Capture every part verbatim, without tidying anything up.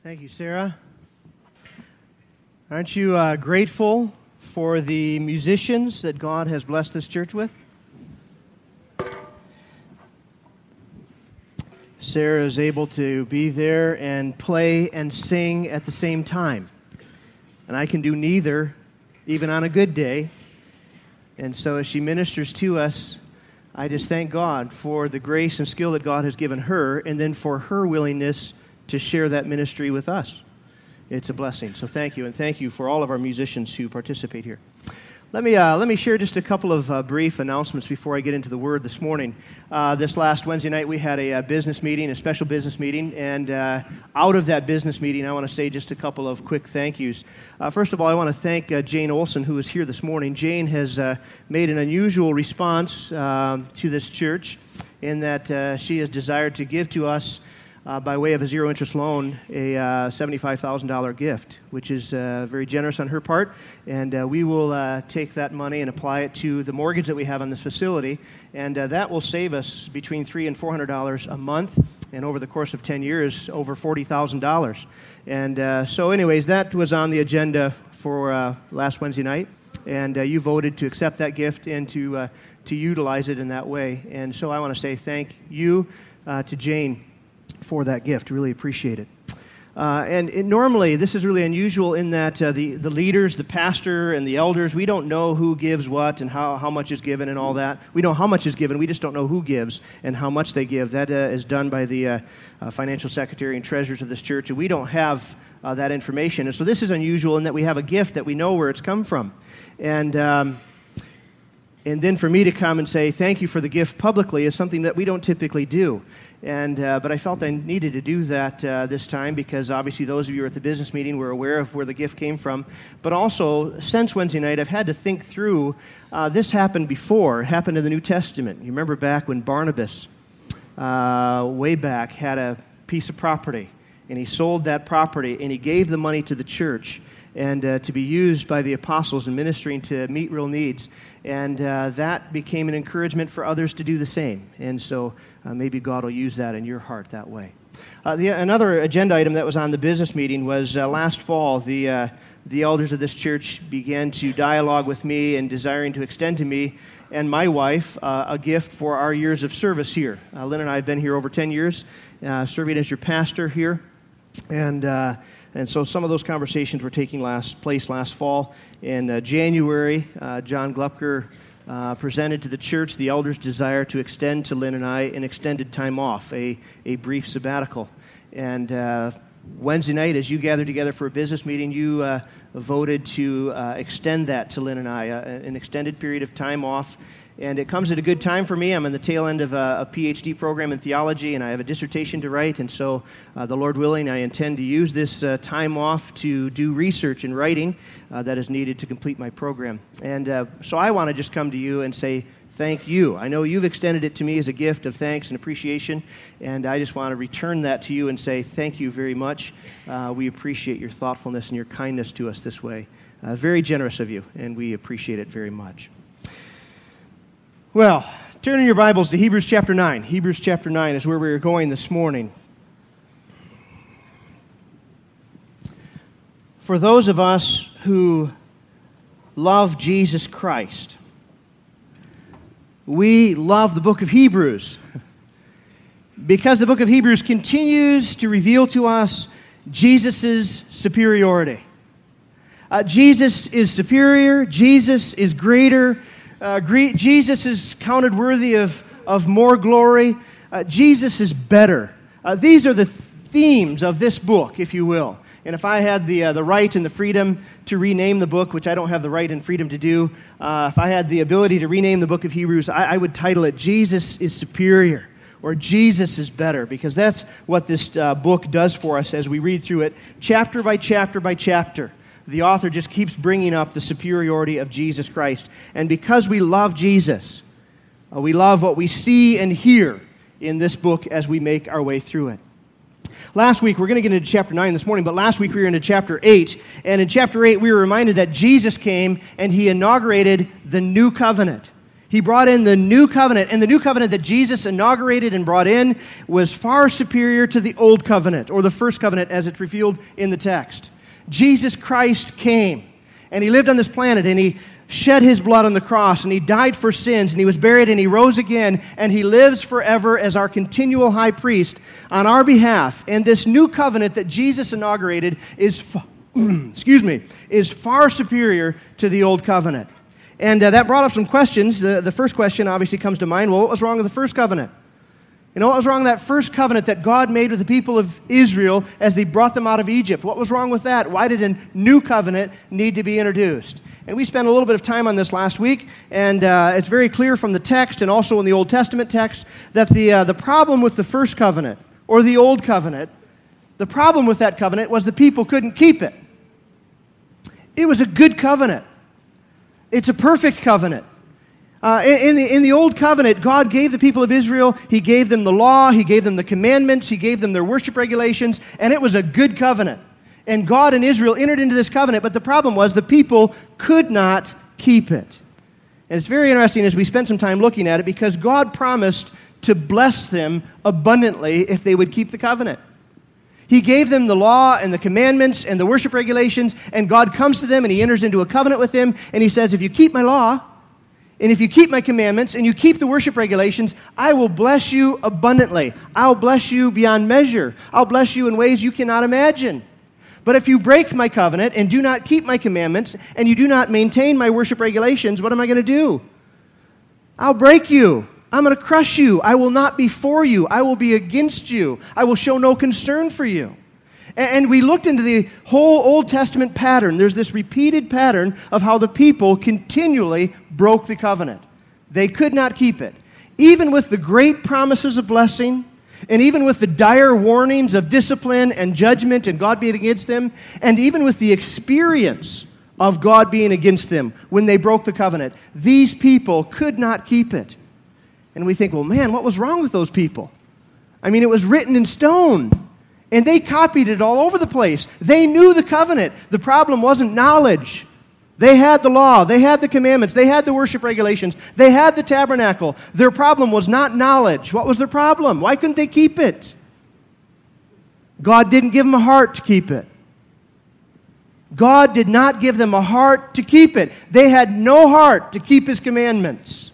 Thank you, Sarah. Aren't you uh, grateful for the musicians that God has blessed this church with? Sarah is able to be there and play and sing at the same time. And I can do neither, even on a good day. And so as she ministers to us, I just thank God for the grace and skill that God has given her, and then for her willingness to share that ministry with us. It's a blessing. So thank you, and thank you for all of our musicians who participate here. Let me uh, let me share just a couple of uh, brief announcements before I get into the Word this morning. Uh, this last Wednesday night, we had a, a business meeting, a special business meeting, and uh, out of that business meeting, I want to say just a couple of quick thank yous. Uh, first of all, I want to thank uh, Jane Olson, who is here this morning. Jane has uh, made an unusual response uh, to this church in that uh, she has desired to give to us Uh, by way of a zero-interest loan, a uh, seventy-five thousand dollars gift, which is uh, very generous on her part, and uh, we will uh, take that money and apply it to the mortgage that we have on this facility, and uh, that will save us between three hundred dollars and four hundred dollars a month, and over the course of ten years, over forty thousand dollars. And uh, so anyways, that was on the agenda for uh, last Wednesday night, and uh, you voted to accept that gift and to, uh, to utilize it in that way. And so I want to say thank you uh, to Jane for that gift. Really appreciate it. Uh, and it, normally, this is really unusual in that uh, the, the leaders, the pastor, and the elders, we don't know who gives what and how, how much is given and all that. We know how much is given. We just don't know who gives and how much they give. That uh, is done by the uh, uh, financial secretary and treasurers of this church, and we don't have uh, that information. And so this is unusual in that we have a gift that we know where it's come from. And um, and then for me to come and say thank you for the gift publicly is something that we don't typically do. And uh, but I felt I needed to do that uh, this time because obviously those of you who are at the business meeting were aware of where the gift came from. But also, since Wednesday night, I've had to think through, uh, this happened before. It happened in the New Testament. You remember back when Barnabas, uh, way back, had a piece of property, and he sold that property, and he gave the money to the church and uh, to be used by the apostles in ministering to meet real needs. And uh, that became an encouragement for others to do the same. And so uh, maybe God will use that in your heart that way. Uh, the, another agenda item that was on the business meeting was uh, last fall, the, uh, the elders of this church began to dialogue with me and desiring to extend to me and my wife uh, a gift for our years of service here. Uh, Lynn and I have been here over ten years, uh, serving as your pastor here. And uh, and so some of those conversations were taking last place last fall. In uh, January, uh, John Gluepker uh, presented to the church the elders' desire to extend to Lynn and I an extended time off, a, a brief sabbatical. And uh, Wednesday night, as you gathered together for a business meeting, you uh, voted to uh, extend that to Lynn and I, uh, an extended period of time off. And it comes at a good time for me. I'm in the tail end of a, a P H D program in theology, and I have a dissertation to write. And so, uh, the Lord willing, I intend to use this uh, time off to do research and writing uh, that is needed to complete my program. And uh, so I want to just come to you and say thank you. I know you've extended it to me as a gift of thanks and appreciation, and I just want to return that to you and say thank you very much. Uh, we appreciate your thoughtfulness and your kindness to us this way. Uh, very generous of you, and we appreciate it very much. Well, turn in your Bibles to Hebrews chapter nine. Hebrews chapter nine is where we are going this morning. For those of us who love Jesus Christ, we love the book of Hebrews because the book of Hebrews continues to reveal to us Jesus' superiority. Uh, Jesus is superior. Jesus is greater. Uh, Jesus is counted worthy of, of more glory. Uh, Jesus is better. Uh, these are the themes of this book, if you will. And if I had the uh, the right and the freedom to rename the book, which I don't have the right and freedom to do, uh, if I had the ability to rename the book of Hebrews, I, I would title it Jesus is Superior, or Jesus is Better, because that's what this uh, book does for us as we read through it, chapter by chapter by chapter. The author just keeps bringing up the superiority of Jesus Christ. And because we love Jesus, uh, we love what we see and hear in this book as we make our way through it. Last week, we're going to get into chapter nine this morning, but last week we were into chapter eight. And in chapter eight, we were reminded that Jesus came and he inaugurated the new covenant. He He brought in the new covenant, and the new covenant that Jesus inaugurated and brought in was far superior to the old covenant, or the first covenant as it's revealed in the text. Jesus Christ came, and he lived on this planet, and he shed his blood on the cross, and he died for sins, and he was buried, and he rose again, and he lives forever as our continual high priest on our behalf. And this new covenant that Jesus inaugurated is, excuse me, is far superior to the old covenant. And uh, that brought up some questions. The, the first question obviously comes to mind, well, what was wrong with the first covenant? You know, what was wrong with that first covenant that God made with the people of Israel as they brought them out of Egypt? What was wrong with that? Why did a new covenant need to be introduced? And we spent a little bit of time on this last week, and uh, it's very clear from the text and also in the Old Testament text that the, uh, the problem with the first covenant, or the old covenant, the problem with that covenant was the people couldn't keep it. It was a good covenant. It's a perfect covenant. Uh, in, the, in the Old Covenant, God gave the people of Israel, He gave them the law, He gave them the commandments, He gave them their worship regulations, and it was a good covenant. And God and Israel entered into this covenant, but the problem was the people could not keep it. And it's very interesting as we spend some time looking at it, because God promised to bless them abundantly if they would keep the covenant. He gave them the law and the commandments and the worship regulations, and God comes to them and He enters into a covenant with them, and He says, if you keep my law, and if you keep my commandments and you keep the worship regulations, I will bless you abundantly. I'll bless you beyond measure. I'll bless you in ways you cannot imagine. But if you break my covenant and do not keep my commandments and you do not maintain my worship regulations, what am I going to do? I'll break you. I'm going to crush you. I will not be for you. I will be against you. I will show no concern for you. And we looked into the whole Old Testament pattern. There's this repeated pattern of how the people continually broke the covenant. They could not keep it. Even with the great promises of blessing, and even with the dire warnings of discipline and judgment and God being against them, and even with the experience of God being against them when they broke the covenant, these people could not keep it. And we think, well, man, what was wrong with those people? I mean, it was written in stone. And they copied it all over the place. They knew the covenant. The problem wasn't knowledge. They had the law. They had the commandments. They had the worship regulations. They had the tabernacle. Their problem was not knowledge. What was their problem? Why couldn't they keep it? God didn't give them a heart to keep it. God did not give them a heart to keep it. They had no heart to keep His commandments.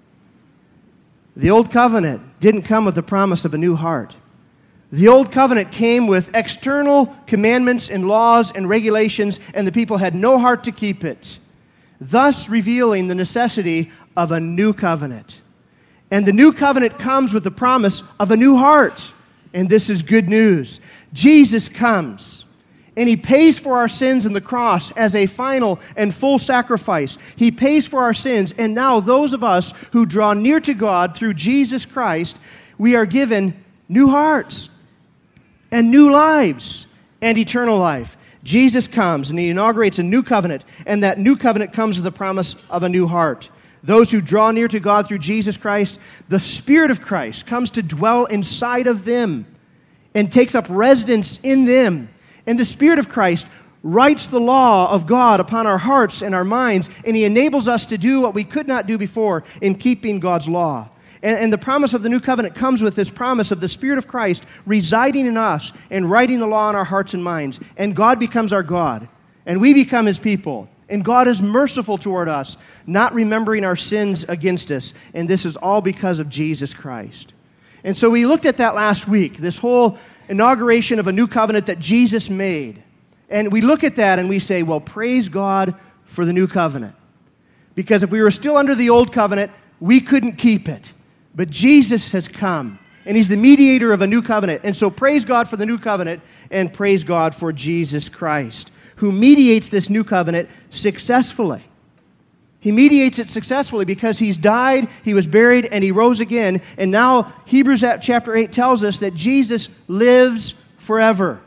The old covenant didn't come with the promise of a new heart. The old covenant came with external commandments and laws and regulations, and the people had no heart to keep it, thus revealing the necessity of a new covenant. And the new covenant comes with the promise of a new heart. And this is good news. Jesus comes, and He pays for our sins on the cross as a final and full sacrifice. He pays for our sins, and now those of us who draw near to God through Jesus Christ, we are given new hearts and new lives and eternal life. Jesus comes and He inaugurates a new covenant, and that new covenant comes with the promise of a new heart. Those who draw near to God through Jesus Christ, the Spirit of Christ comes to dwell inside of them and takes up residence in them. And the Spirit of Christ writes the law of God upon our hearts and our minds, and He enables us to do what we could not do before in keeping God's law. And, and the promise of the new covenant comes with this promise of the Spirit of Christ residing in us and writing the law in our hearts and minds. And God becomes our God, and we become His people. And God is merciful toward us, not remembering our sins against us. And this is all because of Jesus Christ. And so we looked at that last week, this whole inauguration of a new covenant that Jesus made. And we look at that and we say, well, praise God for the new covenant. Because if we were still under the old covenant, we couldn't keep it. But Jesus has come, and He's the mediator of a new covenant. And so praise God for the new covenant, and praise God for Jesus Christ, who mediates this new covenant successfully. He mediates it successfully because He's died, He was buried, and He rose again. And now Hebrews chapter eight tells us that Jesus lives forever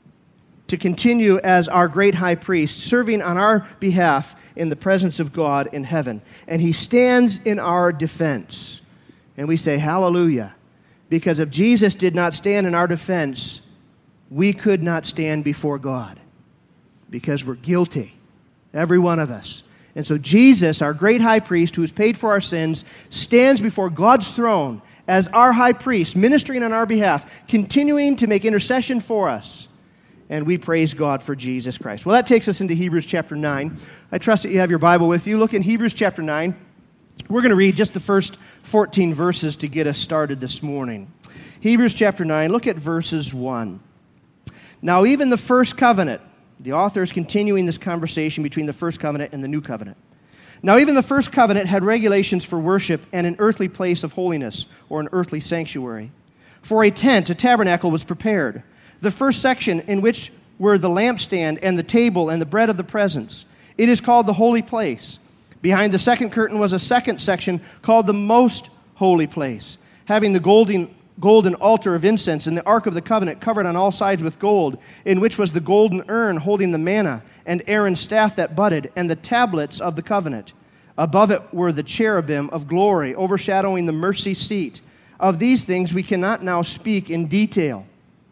to continue as our great high priest, serving on our behalf in the presence of God in heaven. And He stands in our defense. And we say, hallelujah. Because if Jesus did not stand in our defense, we could not stand before God. Because we're guilty, every one of us. And so Jesus, our great high priest who has paid for our sins, stands before God's throne as our high priest, ministering on our behalf, continuing to make intercession for us. And we praise God for Jesus Christ. Well, that takes us into Hebrews chapter nine. I trust that you have your Bible with you. Look in Hebrews chapter nine. We're going to read just the first fourteen verses to get us started this morning. Hebrews chapter nine, look at verses one. Now, even the first covenant, the author is continuing this conversation between the first covenant and the new covenant. Now, even the first covenant had regulations for worship and an earthly place of holiness, or an earthly sanctuary. For a tent, a tabernacle, was prepared. The first section, in which were the lampstand and the table and the bread of the presence. It is called the holy place. Behind the second curtain was a second section called the most holy place, having the golden golden altar of incense and the ark of the covenant covered on all sides with gold, in which was the golden urn holding the manna, and Aaron's staff that budded, and the tablets of the covenant. Above it were the cherubim of glory, overshadowing the mercy seat. Of these things we cannot now speak in detail.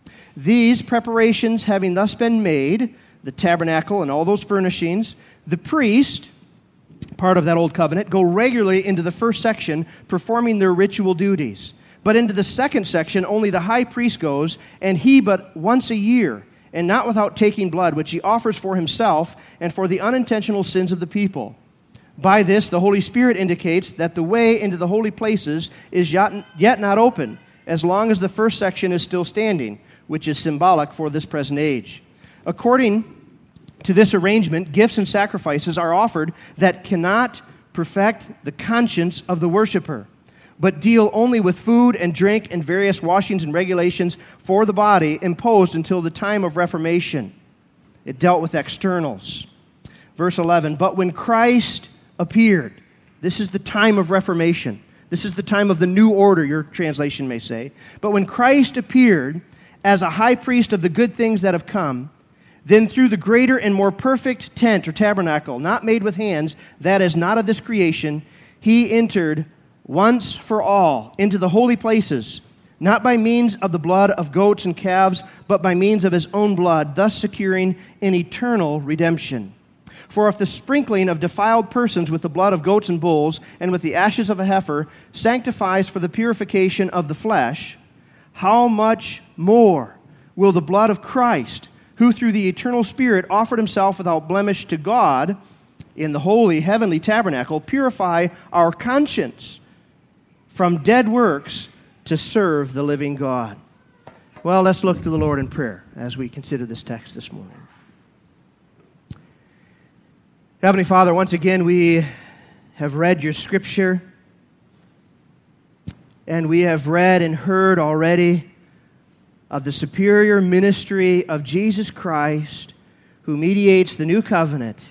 These preparations having thus been made, the tabernacle and all those furnishings, the priest, part of that old covenant, go regularly into the first section, performing their ritual duties. But into the second section, only the high priest goes, and he but once a year, and not without taking blood, which he offers for himself and for the unintentional sins of the people. By this, the Holy Spirit indicates that the way into the holy places is yet not open, as long as the first section is still standing, which is symbolic for this present age. According to this arrangement, gifts and sacrifices are offered that cannot perfect the conscience of the worshiper, but deal only with food and drink and various washings and regulations for the body imposed until the time of Reformation. It dealt with externals. Verse eleven, but when Christ appeared, this is the time of Reformation. This is the time of the new order, your translation may say. But when Christ appeared as a high priest of the good things that have come, then through the greater and more perfect tent or tabernacle, not made with hands, that is not of this creation, he entered once for all into the holy places, not by means of the blood of goats and calves, but by means of his own blood, thus securing an eternal redemption. For if the sprinkling of defiled persons with the blood of goats and bulls and with the ashes of a heifer sanctifies for the purification of the flesh, how much more will the blood of Christ, who through the eternal Spirit offered himself without blemish to God in the holy heavenly tabernacle, purify our conscience from dead works to serve the living God. Well, let's look to the Lord in prayer as we consider this text this morning. Heavenly Father, once again we have read your scripture, and we have read and heard already of the superior ministry of Jesus Christ, who mediates the new covenant.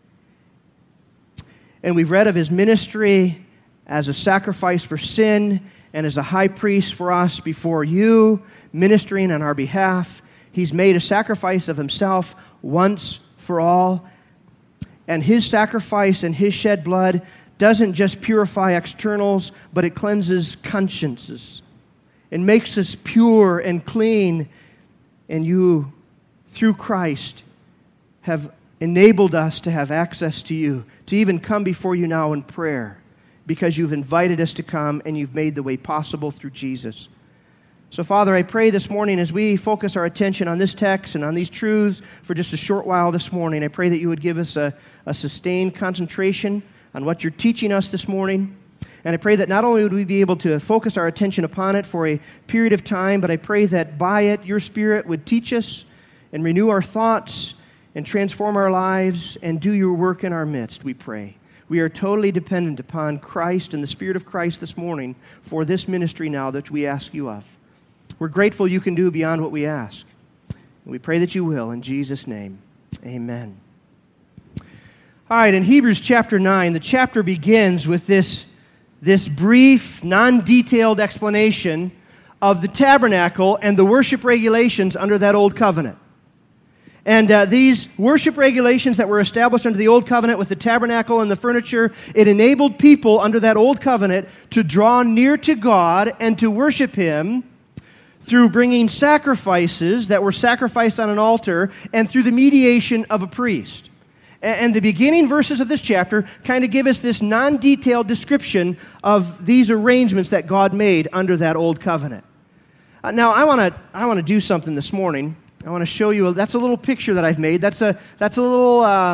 And we've read of his ministry as a sacrifice for sin and as a high priest for us before you, ministering on our behalf. He's made a sacrifice of himself once for all. And his sacrifice and his shed blood doesn't just purify externals, but it cleanses consciences. It makes us pure and clean. And you, through Christ, have enabled us to have access to you, to even come before you now in prayer, because you've invited us to come and you've made the way possible through Jesus. So, Father, I pray this morning as we focus our attention on this text and on these truths for just a short while this morning, I pray that you would give us a, a sustained concentration on what you're teaching us this morning. And I pray that not only would we be able to focus our attention upon it for a period of time, but I pray that by it your Spirit would teach us and renew our thoughts and transform our lives and do your work in our midst, we pray. We are totally dependent upon Christ and the Spirit of Christ this morning for this ministry now that we ask you of. We're grateful you can do beyond what we ask. And we pray that you will. In Jesus' name, amen. All right, in Hebrews chapter nine, the chapter begins with this, this brief, non-detailed explanation of the tabernacle and the worship regulations under that old covenant. And uh, these worship regulations that were established under the Old Covenant with the tabernacle and the furniture, it enabled people under that Old Covenant to draw near to God and to worship Him through bringing sacrifices that were sacrificed on an altar and through the mediation of a priest. And the beginning verses of this chapter kind of give us this non-detailed description of these arrangements that God made under that old covenant. Uh, now, I want to I want to do something this morning. I want to show you, a, that's a little picture that I've made. That's a, that's a little uh,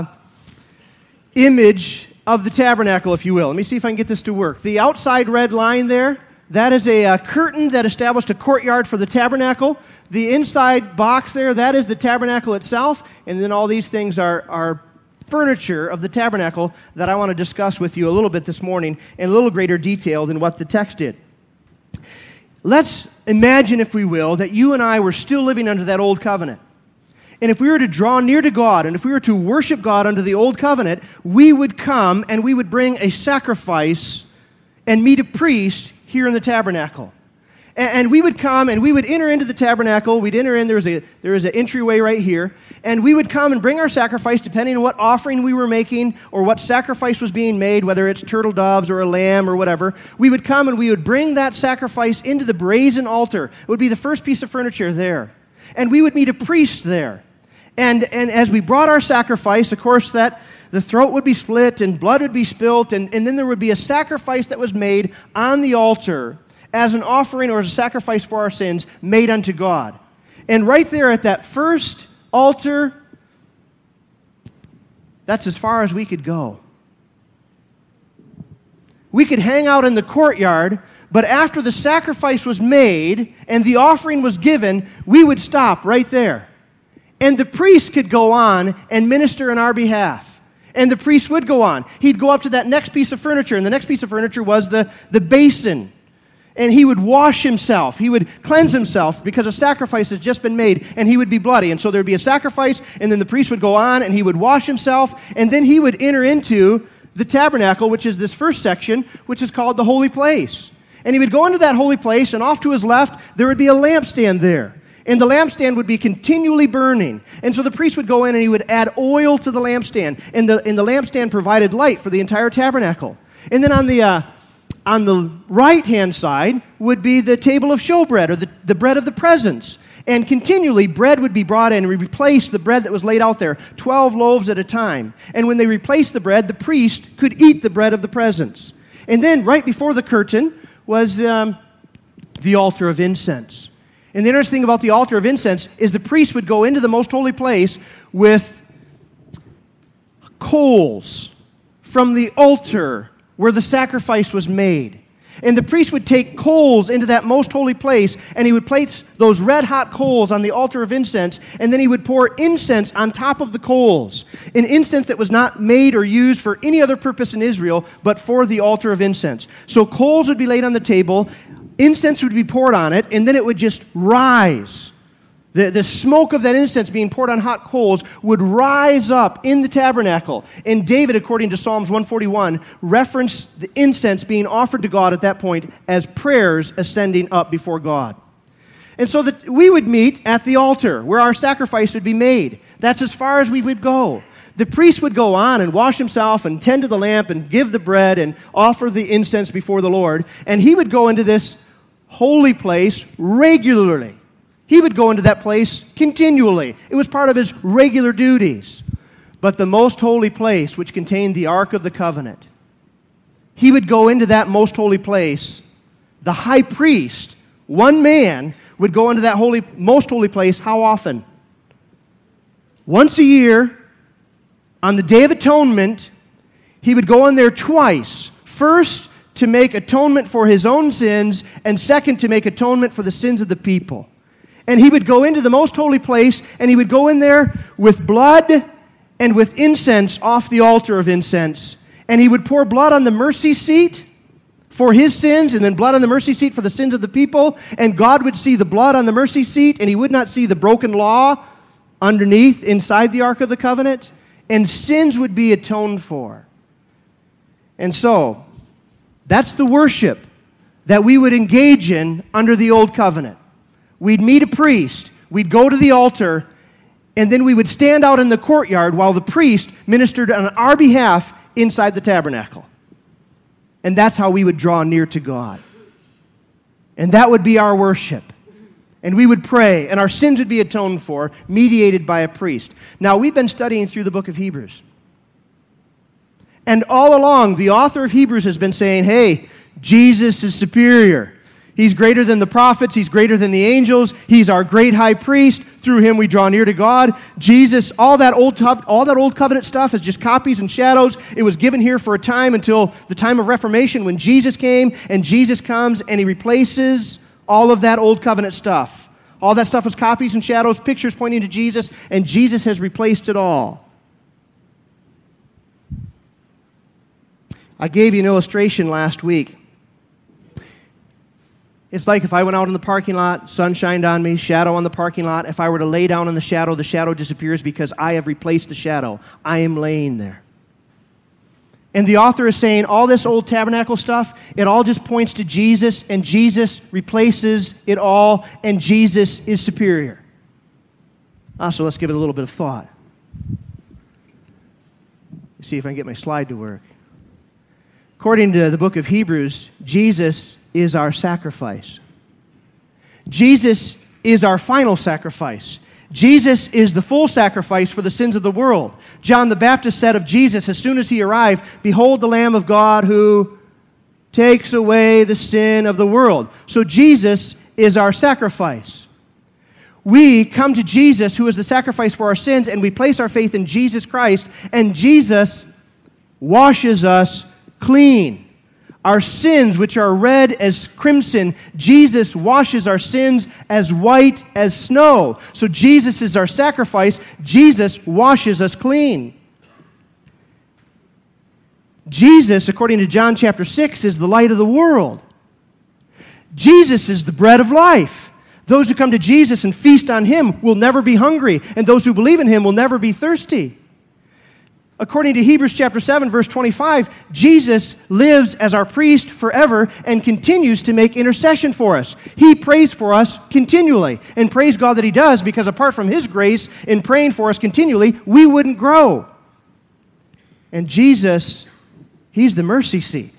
image of the tabernacle, if you will. Let me see if I can get this to work. The outside red line there, that is a, a curtain that established a courtyard for the tabernacle. The inside box there, that is the tabernacle itself. And then all these things are, are furniture of the tabernacle that I want to discuss with you a little bit this morning in a little greater detail than what the text did. Let's imagine, if we will, that you and I were still living under that old covenant. And if we were to draw near to God, and if we were to worship God under the old covenant, we would come and we would bring a sacrifice and meet a priest here in the tabernacle. And we would come and we would enter into the tabernacle. We'd enter in, there was a there was an entryway right here. And we would come and bring our sacrifice, depending on what offering we were making or what sacrifice was being made, whether it's turtle doves or a lamb or whatever. We would come and we would bring that sacrifice into the brazen altar. It would be the first piece of furniture there. And we would meet a priest there. And, and as we brought our sacrifice, of course, that the throat would be split and blood would be spilt, and, and then there would be a sacrifice that was made on the altar as an offering or as a sacrifice for our sins made unto God. And right there at that first altar, that's as far as we could go. We could hang out in the courtyard, but after the sacrifice was made and the offering was given, we would stop right there. And the priest could go on and minister in our behalf. And the priest would go on. He'd go up to that next piece of furniture, and the next piece of furniture was the, the basin. And he would wash himself. He would cleanse himself because a sacrifice has just been made, and he would be bloody. And so there would be a sacrifice, and then the priest would go on, and he would wash himself, and then he would enter into the tabernacle, which is this first section, which is called the holy place. And he would go into that holy place, and off to his left, there would be a lampstand there. And the lampstand would be continually burning. And so the priest would go in, and he would add oil to the lampstand. And the, and the lampstand provided light for the entire tabernacle. And then on the... Uh, On the right-hand side would be the table of showbread, or the, the bread of the presence. And continually, bread would be brought in and replace the bread that was laid out there, twelve loaves at a time. And when they replaced the bread, the priest could eat the bread of the presence. And then right before the curtain was um, the altar of incense. And the interesting thing about the altar of incense is the priest would go into the most holy place with coals from the altar where the sacrifice was made. And the priest would take coals into that most holy place, and he would place those red-hot coals on the altar of incense, and then he would pour incense on top of the coals, an incense that was not made or used for any other purpose in Israel, but for the altar of incense. So coals would be laid on the table, incense would be poured on it, and then it would just rise. The, the smoke of that incense being poured on hot coals would rise up in the tabernacle. And David, according to Psalms one forty-one, referenced the incense being offered to God at that point as prayers ascending up before God. And so that we would meet at the altar where our sacrifice would be made. That's as far as we would go. The priest would go on and wash himself and tend to the lamp and give the bread and offer the incense before the Lord. And he would go into this holy place regularly. He would go into that place continually. It was part of his regular duties. But the most holy place, which contained the Ark of the Covenant, he would go into that most holy place. The high priest, one man, would go into that holy, most holy place how often? Once a year, on the Day of Atonement, he would go in there twice. First, to make atonement for his own sins, and second, to make atonement for the sins of the people. And he would go into the most holy place, and he would go in there with blood and with incense off the altar of incense. And he would pour blood on the mercy seat for his sins, and then blood on the mercy seat for the sins of the people. And God would see the blood on the mercy seat, and he would not see the broken law underneath inside the Ark of the Covenant. And sins would be atoned for. And so, that's the worship that we would engage in under the Old Covenant. We'd meet a priest, we'd go to the altar, and then we would stand out in the courtyard while the priest ministered on our behalf inside the tabernacle. And that's how we would draw near to God. And that would be our worship. And we would pray, and our sins would be atoned for, mediated by a priest. Now, we've been studying through the book of Hebrews. And all along, the author of Hebrews has been saying, hey, Jesus is superior. He's greater than the prophets. He's greater than the angels. He's our great high priest. Through him we draw near to God. Jesus, all that old all that old covenant stuff is just copies and shadows. It was given here for a time until the time of Reformation when Jesus came, and Jesus comes and he replaces all of that old covenant stuff. All that stuff was copies and shadows, pictures pointing to Jesus, and Jesus has replaced it all. I gave you an illustration last week. It's like if I went out in the parking lot, sun shined on me, shadow on the parking lot. If I were to lay down in the shadow, the shadow disappears because I have replaced the shadow. I am laying there. And the author is saying all this old tabernacle stuff, it all just points to Jesus, and Jesus replaces it all, and Jesus is superior. Ah, so let's give it a little bit of thought. Let's see if I can get my slide to work. According to the book of Hebrews, Jesus is our sacrifice. Jesus is our final sacrifice. Jesus is the full sacrifice for the sins of the world. John the Baptist said of Jesus as soon as he arrived, "Behold the Lamb of God who takes away the sin of the world." So Jesus is our sacrifice. We come to Jesus, who is the sacrifice for our sins, and we place our faith in Jesus Christ, and Jesus washes us clean. Our sins, which are red as crimson, Jesus washes our sins as white as snow. So Jesus is our sacrifice. Jesus washes us clean. Jesus, according to John chapter six, is the light of the world. Jesus is the bread of life. Those who come to Jesus and feast on him will never be hungry, and those who believe in him will never be thirsty. According to Hebrews chapter seven, verse twenty-five, Jesus lives as our priest forever and continues to make intercession for us. He prays for us continually, and praise God that he does, because apart from his grace in praying for us continually, we wouldn't grow. And Jesus, he's the mercy seat.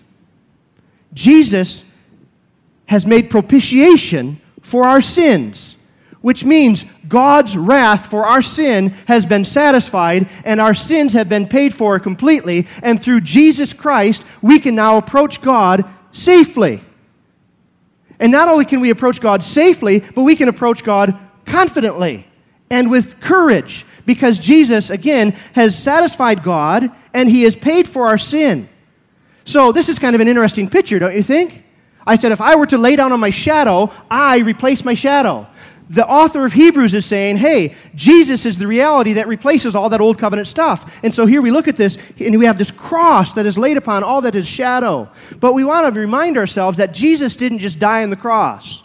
Jesus has made propitiation for our sins, which means God's wrath for our sin has been satisfied and our sins have been paid for completely, and through Jesus Christ, we can now approach God safely. And not only can we approach God safely, but we can approach God confidently and with courage, because Jesus, again, has satisfied God and he has paid for our sin. So this is kind of an interesting picture, don't you think? I said, if I were to lay down on my shadow, I replace my shadow. The author of Hebrews is saying, hey, Jesus is the reality that replaces all that old covenant stuff. And so here we look at this, and we have this cross that is laid upon all that is shadow. But we want to remind ourselves that Jesus didn't just die on the cross.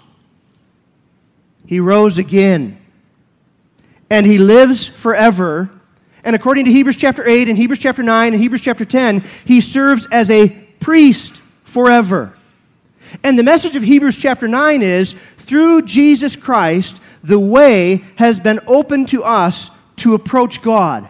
He rose again. And he lives forever. And according to Hebrews chapter eight and Hebrews chapter nine and Hebrews chapter ten, he serves as a priest forever. And the message of Hebrews chapter nine is, through Jesus Christ, the way has been opened to us to approach God,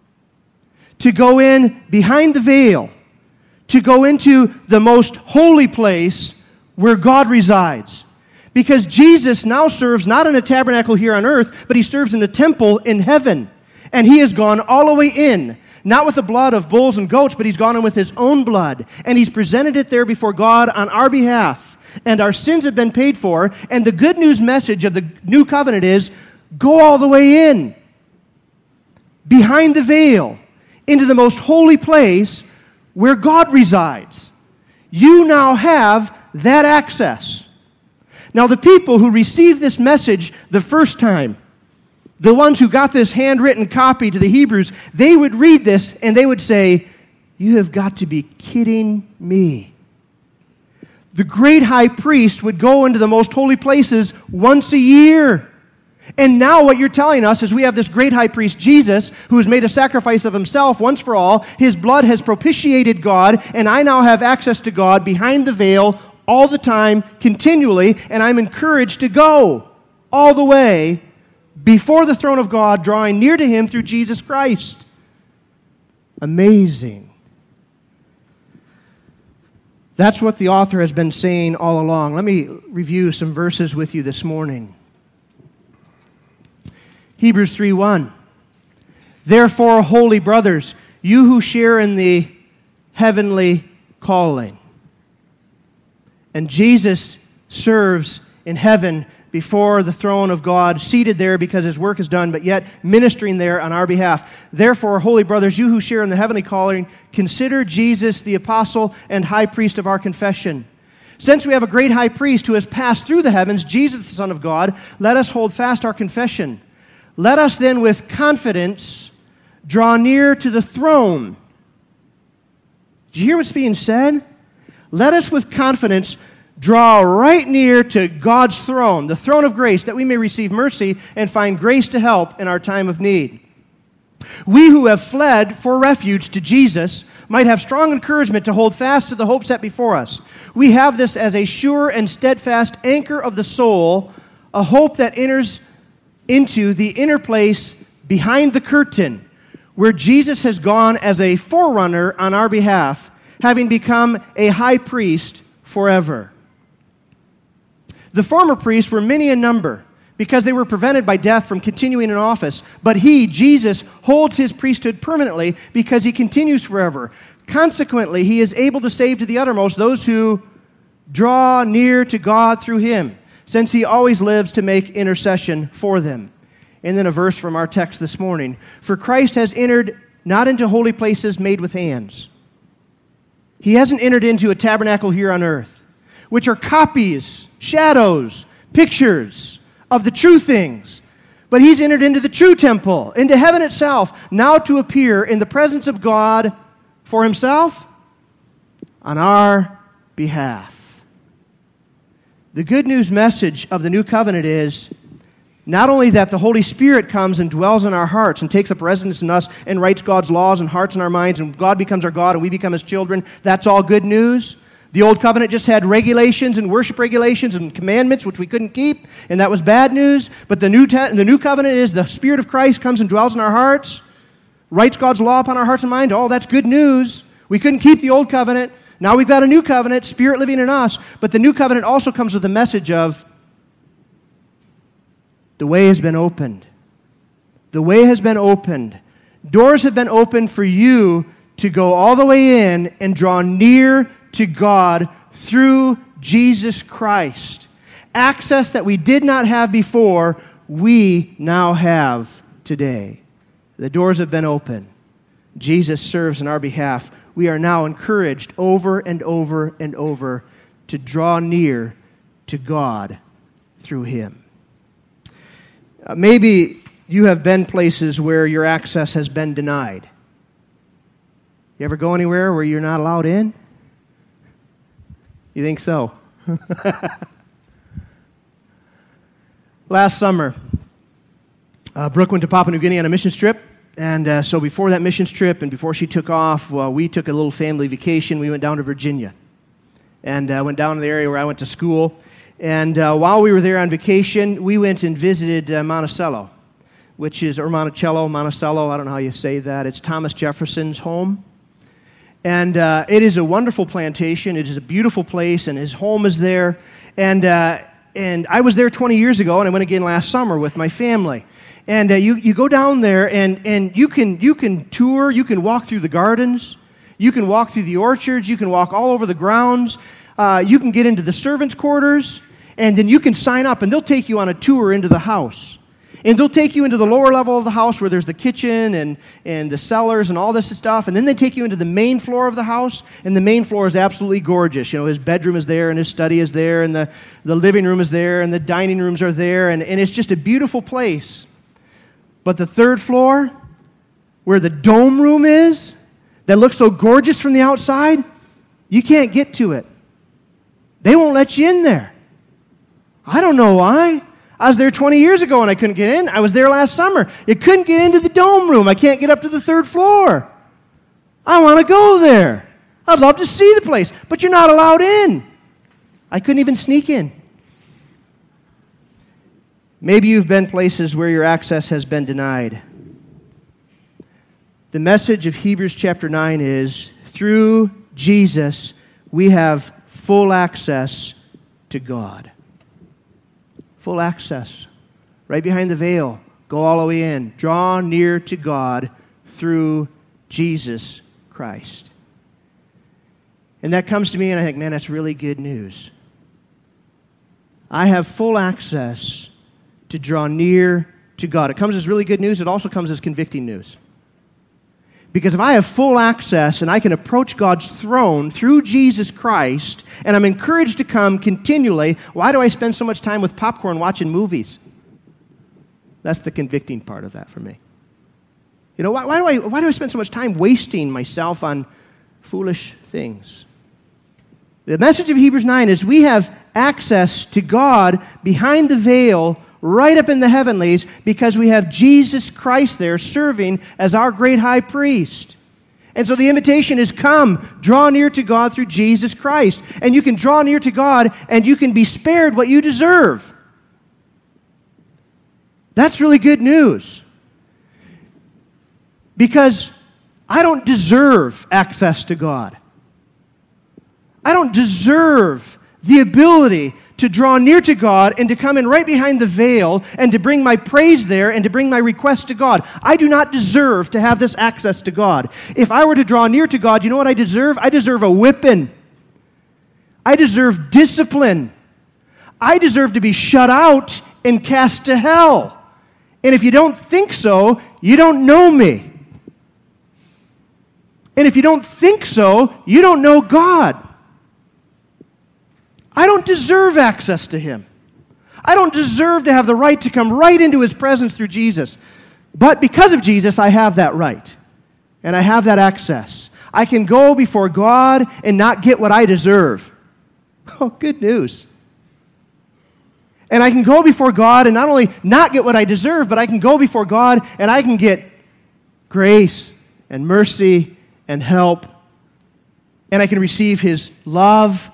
to go in behind the veil, to go into the most holy place where God resides. Because Jesus now serves not in a tabernacle here on earth, but he serves in a temple in heaven. And he has gone all the way in, not with the blood of bulls and goats, but he's gone in with his own blood. And he's presented it there before God on our behalf. And our sins have been paid for. And the good news message of the new covenant is, go all the way in, behind the veil, into the most holy place where God resides. You now have that access. Now, the people who received this message the first time, the ones who got this handwritten copy to the Hebrews, they would read this and they would say, you have got to be kidding me. The great high priest would go into the most holy places once a year. And now what you're telling us is we have this great high priest, Jesus, who has made a sacrifice of himself once for all. His blood has propitiated God, and I now have access to God behind the veil all the time, continually, and I'm encouraged to go all the way before the throne of God, drawing near to him through Jesus Christ. Amazing. That's what the author has been saying all along. Let me review some verses with you this morning. Hebrews three one. Therefore, holy brothers, you who share in the heavenly calling. And Jesus serves in heaven before the throne of God, seated there because his work is done, but yet ministering there on our behalf. Therefore, holy brothers, you who share in the heavenly calling, consider Jesus the apostle and high priest of our confession. Since we have a great high priest who has passed through the heavens, Jesus the Son of God, let us hold fast our confession. Let us then with confidence draw near to the throne. Did you hear what's being said? Let us with confidence draw right near to God's throne, the throne of grace, that we may receive mercy and find grace to help in our time of need. We who have fled for refuge to Jesus might have strong encouragement to hold fast to the hope set before us. We have this as a sure and steadfast anchor of the soul, a hope that enters into the inner place behind the curtain, where Jesus has gone as a forerunner on our behalf, having become a high priest forever. The former priests were many in number, because they were prevented by death from continuing in office. But he, Jesus, holds his priesthood permanently because he continues forever. Consequently, he is able to save to the uttermost those who draw near to God through him, since he always lives to make intercession for them. And then a verse from our text this morning. For Christ has entered not into holy places made with hands. He hasn't entered into a tabernacle here on earth, which are copies, shadows, pictures of the true things. But he's entered into the true temple, into heaven itself, now to appear in the presence of God for himself on our behalf. The good news message of the new covenant is not only that the Holy Spirit comes and dwells in our hearts and takes up residence in us and writes God's laws and hearts in our minds, and God becomes our God and we become his children. That's all good news. The old covenant just had regulations and worship regulations and commandments which we couldn't keep, and that was bad news. But the new, te- the new covenant is the Spirit of Christ comes and dwells in our hearts, writes God's law upon our hearts and minds. Oh, that's good news. We couldn't keep the old covenant. Now we've got a new covenant, Spirit living in us. But the new covenant also comes with the message of the way has been opened. The way has been opened. Doors have been opened for you to go all the way in and draw near to God through Jesus Christ. Access that we did not have before, we now have today. The doors have been opened. Jesus serves in our behalf. We are now encouraged over and over and over to draw near to God through him. Uh, maybe you have been places where your access has been denied. You ever go anywhere where you're not allowed in? You think so? Last summer, uh, Brooke went to Papua New Guinea on a missions trip. And uh, so before that missions trip and before she took off, well, we took a little family vacation. We went down to Virginia and uh, went down to the area where I went to school. And uh, while we were there on vacation, we went and visited uh, Monticello, which is, or Monticello, Monticello, I don't know how you say that. It's Thomas Jefferson's home. And uh, it is a wonderful plantation. It is a beautiful place, and his home is there. And uh, and I was there twenty years ago, and I went again last summer with my family. And uh, you you go down there, and and you can you can tour, you can walk through the gardens, you can walk through the orchards, you can walk all over the grounds, uh, you can get into the servants' quarters, and then you can sign up, and they'll take you on a tour into the house. And they'll take you into the lower level of the house where there's the kitchen and, and the cellars and all this stuff. And then they take you into the main floor of the house. And the main floor is absolutely gorgeous. You know, his bedroom is there and his study is there and the, the living room is there and the dining rooms are there. And, and it's just a beautiful place. But the third floor, where the dome room is, that looks so gorgeous from the outside, you can't get to it. They won't let you in there. I don't know why. I was there twenty years ago and I couldn't get in. I was there last summer. You couldn't get into the dome room. I can't get up to the third floor. I want to go there. I'd love to see the place, but you're not allowed in. I couldn't even sneak in. Maybe you've been places where your access has been denied. The message of Hebrews chapter nine is, through Jesus, we have full access to God. Full access. Right behind the veil. Go all the way in. Draw near to God through Jesus Christ. And that comes to me and I think, man, that's really good news. I have full access to draw near to God. It comes as really good news. It also comes as convicting news. Because if I have full access and I can approach God's throne through Jesus Christ, and I'm encouraged to come continually, why do I spend so much time with popcorn watching movies? That's the convicting part of that for me. You know, why, why do I why do I spend so much time wasting myself on foolish things? The message of Hebrews nine is we have access to God behind the veil right up in the heavenlies because we have Jesus Christ there serving as our great high priest. And so the invitation is come, draw near to God through Jesus Christ. And you can draw near to God and you can be spared what you deserve. That's really good news. Because I don't deserve access to God. I don't deserve the ability to draw near to God and to come in right behind the veil and to bring my praise there and to bring my request to God. I do not deserve to have this access to God. If I were to draw near to God, you know what I deserve? I deserve a whipping. I deserve discipline. I deserve to be shut out and cast to hell. And if you don't think so, you don't know me. And if you don't think so, you don't know God. I don't deserve access to Him. I don't deserve to have the right to come right into His presence through Jesus. But because of Jesus, I have that right. And I have that access. I can go before God and not get what I deserve. Oh, good news. And I can go before God and not only not get what I deserve, but I can go before God and I can get grace and mercy and help. And I can receive His love.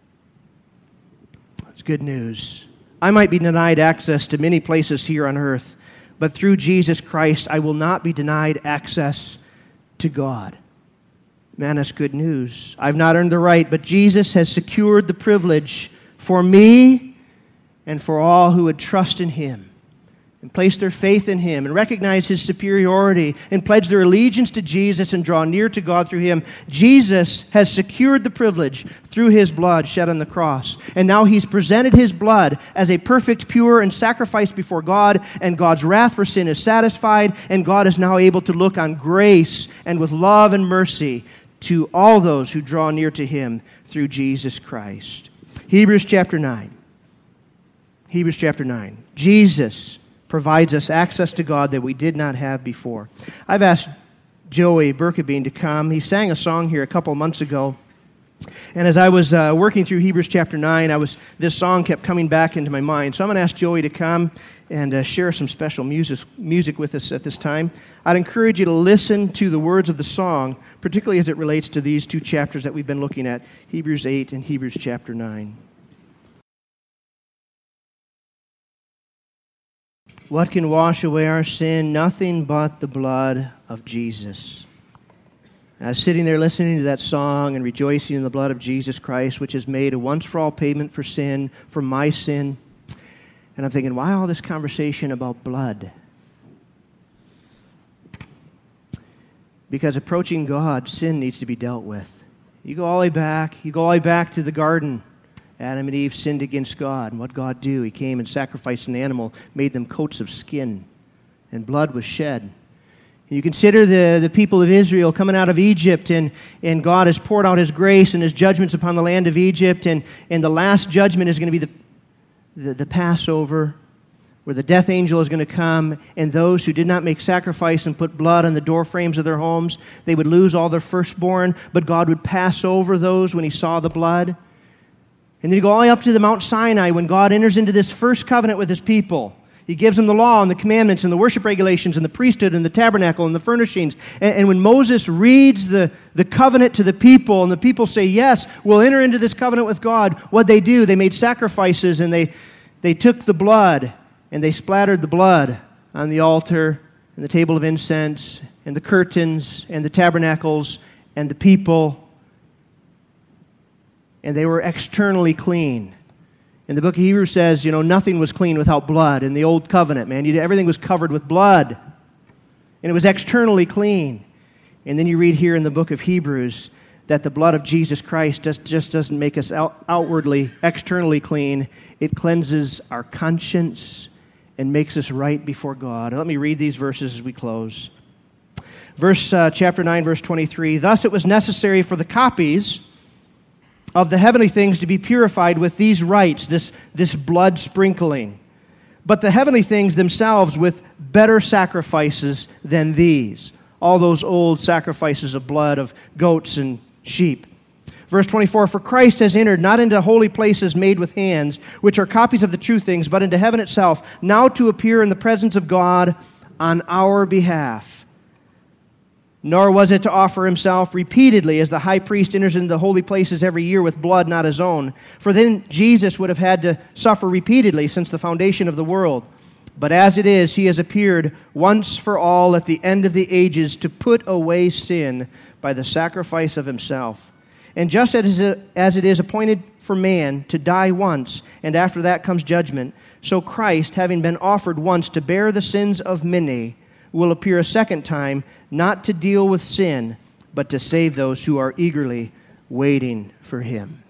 It's good news. I might be denied access to many places here on earth, but through Jesus Christ, I will not be denied access to God. Man, that's good news. I've not earned the right, but Jesus has secured the privilege for me and for all who would trust in Him and place their faith in Him and recognize His superiority and pledge their allegiance to Jesus and draw near to God through Him. Jesus has secured the privilege through His blood shed on the cross. And now He's presented His blood as a perfect, pure, and sacrifice before God, and God's wrath for sin is satisfied, and God is now able to look on grace and with love and mercy to all those who draw near to Him through Jesus Christ. Hebrews chapter nine. Hebrews chapter nine. Jesus provides us access to God that we did not have before. I've asked Joey Berkebine to come. He sang a song here a couple months ago. And as I was uh, working through Hebrews chapter nine, I was this song kept coming back into my mind. So I'm going to ask Joey to come and uh, share some special music, music with us at this time. I'd encourage you to listen to the words of the song, particularly as it relates to these two chapters that we've been looking at, Hebrews eight and Hebrews chapter nine. What can wash away our sin? Nothing but the blood of Jesus. I was sitting there listening to that song and rejoicing in the blood of Jesus Christ, which has made a once-for-all payment for sin, for my sin. And I'm thinking, why all this conversation about blood? Because approaching God, sin needs to be dealt with. You go all the way back, you go all the way back to the garden. Adam and Eve sinned against God. And what did God do? He came and sacrificed an animal, made them coats of skin, and blood was shed. And you consider the, the people of Israel coming out of Egypt, and, and God has poured out His grace and His judgments upon the land of Egypt, and, and the last judgment is going to be the, the, the Passover, where the death angel is going to come, and those who did not make sacrifice and put blood on the door frames of their homes, they would lose all their firstborn, but God would pass over those when He saw the blood. And then you go all the way up to the Mount Sinai when God enters into this first covenant with His people. He gives them the law and the commandments and the worship regulations and the priesthood and the tabernacle and the furnishings. And, and when Moses reads the, the covenant to the people and the people say, yes, we'll enter into this covenant with God, what'd they do? They made sacrifices and they, they took the blood and they splattered the blood on the altar and the table of incense and the curtains and the tabernacles and the people. And they were externally clean. And the book of Hebrews says, you know, nothing was clean without blood. In the old covenant, man, you, everything was covered with blood. And it was externally clean. And then you read here in the book of Hebrews that the blood of Jesus Christ just, just doesn't make us out, outwardly, externally clean. It cleanses our conscience and makes us right before God. Let me read these verses as we close. Verse uh, chapter nine, verse twenty-three. Thus it was necessary for the copies of the heavenly things to be purified with these rites, this, this blood sprinkling. But the heavenly things themselves with better sacrifices than these. All those old sacrifices of blood of goats and sheep. Verse twenty-four, for Christ has entered not into holy places made with hands, which are copies of the true things, but into heaven itself, now to appear in the presence of God on our behalf. Nor was it to offer himself repeatedly as the high priest enters into the holy places every year with blood not his own. For then Jesus would have had to suffer repeatedly since the foundation of the world. But as it is, he has appeared once for all at the end of the ages to put away sin by the sacrifice of himself. And just as it is appointed for man to die once, and after that comes judgment, so Christ, having been offered once to bear the sins of many, will appear a second time, not to deal with sin, but to save those who are eagerly waiting for him.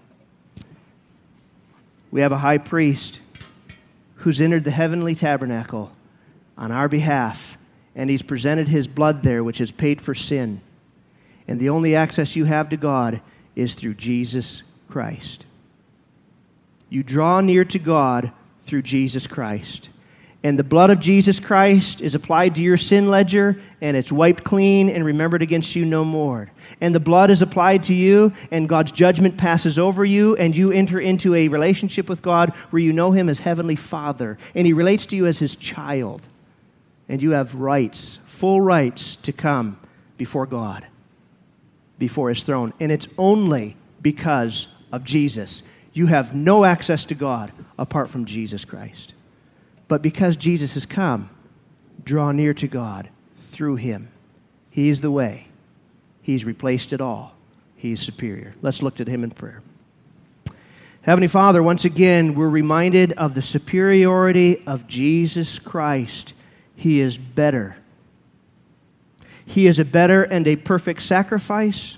We have a high priest who's entered the heavenly tabernacle on our behalf, and he's presented his blood there, which has paid for sin. And the only access you have to God is through Jesus Christ. You draw near to God through Jesus Christ. And the blood of Jesus Christ is applied to your sin ledger, and it's wiped clean and remembered against you no more. And the blood is applied to you, and God's judgment passes over you, and you enter into a relationship with God where you know him as Heavenly Father, and he relates to you as his child. And you have rights, full rights to come before God, before his throne. And it's only because of Jesus. You have no access to God apart from Jesus Christ. But because Jesus has come, draw near to God through him. He is the way. He's replaced it all. He is superior. Let's look at him in prayer. Heavenly Father, once again, we're reminded of the superiority of Jesus Christ. He is better. He is a better and a perfect sacrifice.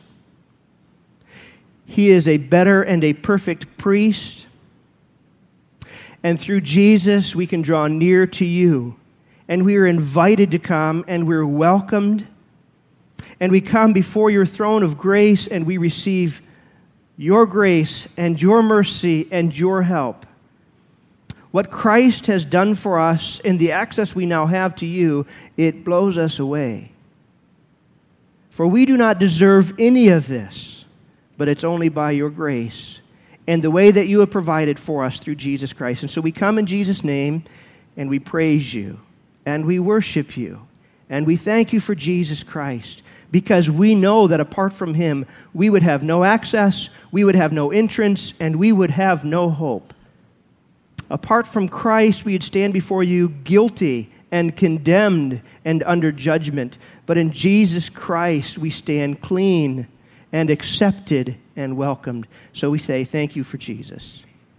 He is a better and a perfect priest. And through Jesus, we can draw near to you. And we are invited to come, and we're welcomed. And we come before your throne of grace, and we receive your grace and your mercy and your help. What Christ has done for us and the access we now have to you, it blows us away. For we do not deserve any of this, but it's only by your grace and the way that you have provided for us through Jesus Christ. And so we come in Jesus' name, and we praise you, and we worship you, and we thank you for Jesus Christ, because we know that apart from him, we would have no access, we would have no entrance, and we would have no hope. Apart from Christ, we would stand before you guilty and condemned and under judgment. But in Jesus Christ, we stand clean and accepted and welcomed. So we say, thank you for Jesus.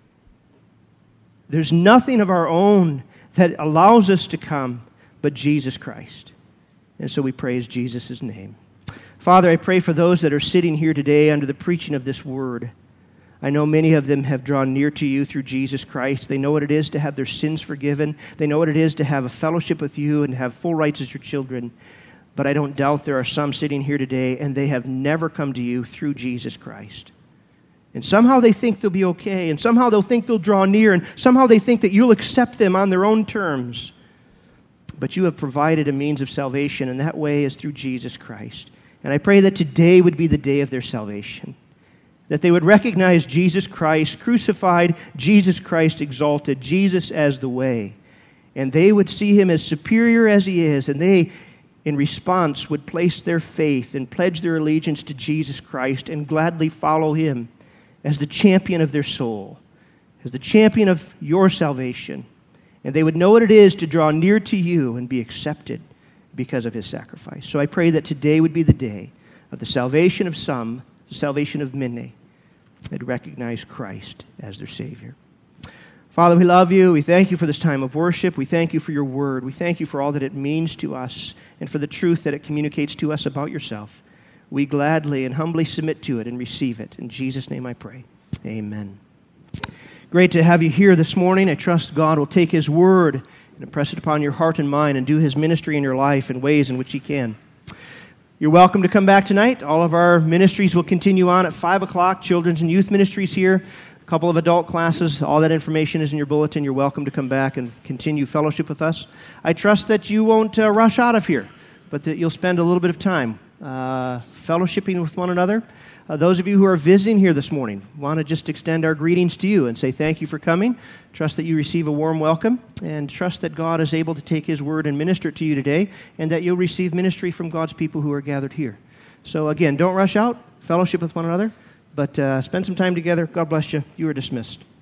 There's nothing of our own that allows us to come but Jesus Christ. And so we praise Jesus' name. Father, I pray for those that are sitting here today under the preaching of this word. I know many of them have drawn near to you through Jesus Christ. They know what it is to have their sins forgiven. They know what it is to have a fellowship with you and have full rights as your children. But I don't doubt there are some sitting here today, and they have never come to you through Jesus Christ. And somehow they think they'll be okay, and somehow they'll think they'll draw near, and somehow they think that you'll accept them on their own terms. But you have provided a means of salvation, and that way is through Jesus Christ. And I pray that today would be the day of their salvation, that they would recognize Jesus Christ crucified, Jesus Christ exalted, Jesus as the way, and they would see him as superior as he is, and they, in response, would place their faith and pledge their allegiance to Jesus Christ and gladly follow him as the champion of their soul, as the champion of your salvation. And they would know what it is to draw near to you and be accepted because of his sacrifice. So I pray that today would be the day of the salvation of some, the salvation of many, that recognize Christ as their Savior. Father, we love you. We thank you for this time of worship. We thank you for your word. We thank you for all that it means to us and for the truth that it communicates to us about yourself. we gladly and humbly submit to it and receive it. In Jesus' name I pray. Amen. Great to have you here this morning. I trust God will take His word and impress it upon your heart and mind and do His ministry in your life in ways in which He can. You're welcome to come back tonight. All of our ministries will continue on at five o'clock. Children's and youth ministries here, a couple of adult classes. All that information is in your bulletin. You're welcome to come back and continue fellowship with us. I trust that you won't uh, rush out of here, but that you'll spend a little bit of time uh, fellowshipping with one another. Uh, those of you who are visiting here this morning, want to just extend our greetings to you and say thank you for coming. Trust that you receive a warm welcome, and trust that God is able to take His word and minister it to you today, and that you'll receive ministry from God's people who are gathered here. So again, don't rush out, fellowship with one another, but uh, spend some time together. God bless you. You are dismissed.